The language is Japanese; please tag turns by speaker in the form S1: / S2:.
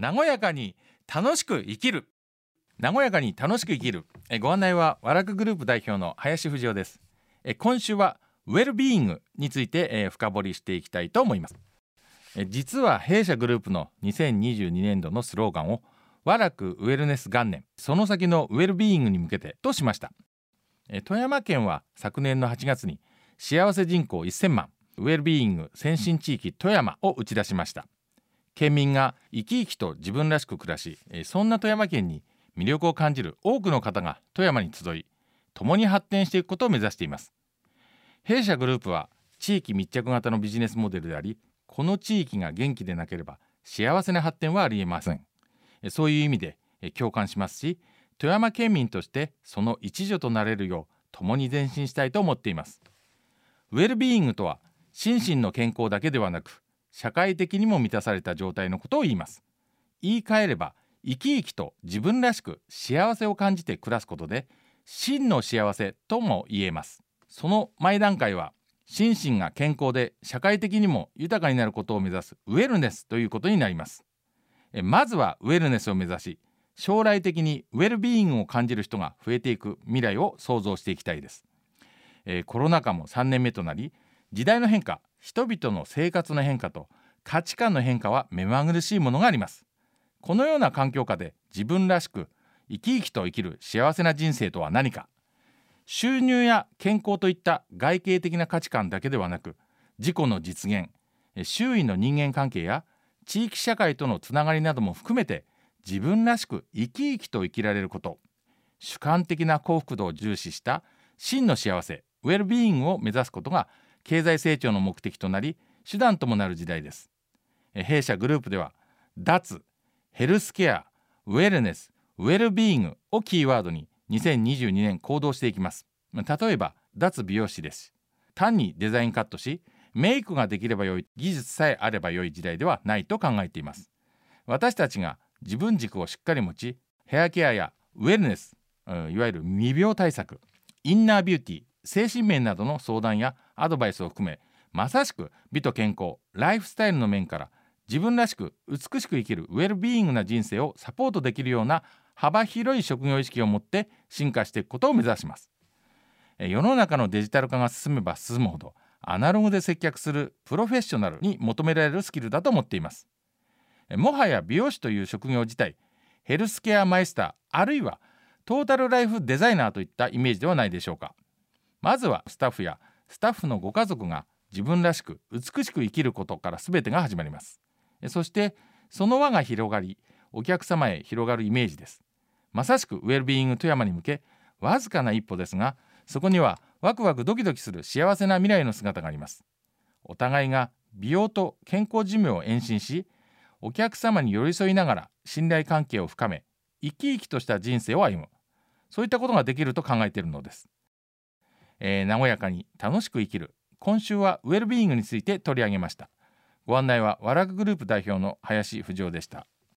S1: 和やかに楽しく生きる。和やかに楽しく生きる。ご案内は和楽グループ代表の林藤夫です。今週はウェルビーイングについて深掘りしていきたいと思います。実は弊社グループの2022年度のスローガンを和楽ウェルネス元年、その先のウェルビーイングに向けてとしました。富山県は昨年の8月に幸せ人口1000万ウェルビーイング先進地域富山を打ち出しました。県民が生き生きと自分らしく暮らし、そんな富山県に魅力を感じる多くの方が富山に集い、共に発展していくことを目指しています。弊社グループは地域密着型のビジネスモデルであり、この地域が元気でなければ幸せな発展はありえません。そういう意味で共感しますし、富山県民としてその一助となれるよう共に前進したいと思っています。ウェルビーイングとは心身の健康だけではなく、社会的にも満たされた状態のことを言います。言い換えれば、生き生きと自分らしく幸せを感じて暮らすことで真の幸せとも言えます。その前段階は心身が健康で社会的にも豊かになることを目指すウェルネスということになります。まずはウェルネスを目指し、将来的にウェルビーイングを感じる人が増えていく未来を想像していきたいです。コロナ禍も3年目となり、時代の変化、人々の生活の変化と価値観の変化は目まぐるしいものがあります。このような環境下で自分らしく生き生きと生きる幸せな人生とは何か。収入や健康といった外形的な価値観だけではなく、自己の実現、周囲の人間関係や地域社会とのつながりなども含めて自分らしく生き生きと生きられること、主観的な幸福度を重視した真の幸せ、ウェルビーイングを目指すことが経済成長の目的となり、手段ともなる時代です。弊社グループでは脱ヘルスケア、ウェルネス、ウェルビーイングをキーワードに2022年行動していきます。例えば脱美容師です。単にデザインカットしメイクができればよい、技術さえあればよい時代ではないと考えています。私たちが自分軸をしっかり持ち、ヘアケアやウェルネス、いわゆる未病対策、インナービューティー、精神面などの相談やアドバイスを含め、まさしく美と健康、ライフスタイルの面から自分らしく美しく生きるウェルビーイングな人生をサポートできるような幅広い職業意識を持って進化していくことを目指します。世の中のデジタル化が進めば進むほど、アナログで接客するプロフェッショナルに求められるスキルだと思っています。もはや美容師という職業自体、ヘルスケアマイスター、あるいはトータルライフデザイナーといったイメージではないでしょうか。まずはスタッフやスタッフのご家族が自分らしく美しく生きることから全てが始まります。そしてその輪が広がり、お客様へ広がるイメージです。まさしくウェルビーイング富山に向け、わずかな一歩ですが、そこにはワクワクドキドキする幸せな未来の姿があります。お互いが美容と健康寿命を延伸し、お客様に寄り添いながら信頼関係を深め、生き生きとした人生を歩む、そういったことができると考えているのです。和やかに楽しく生きる。今週はウェルビーイングについて取り上げました。ご案内は和楽グループ代表の林藤夫でした。